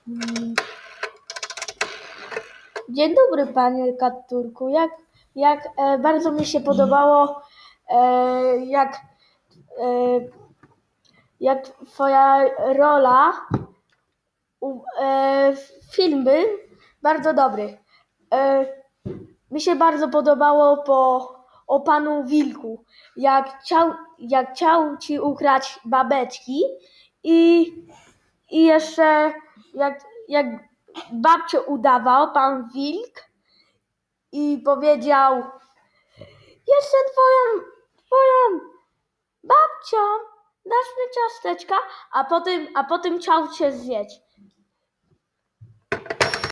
Mm, Dzień dobry, panie Katurku. Jak bardzo mi się podobało, jak, e, jak twoja rola, film był bardzo dobry. E, Mi się bardzo podobało o panu Wilku, jak chciał ci ukraść babeczki i, i jeszcze jak babcię udawał pan Wilk i powiedział: Jeszcze twoją babcią dasz mi ciasteczka, a potem chciał cię zjeść.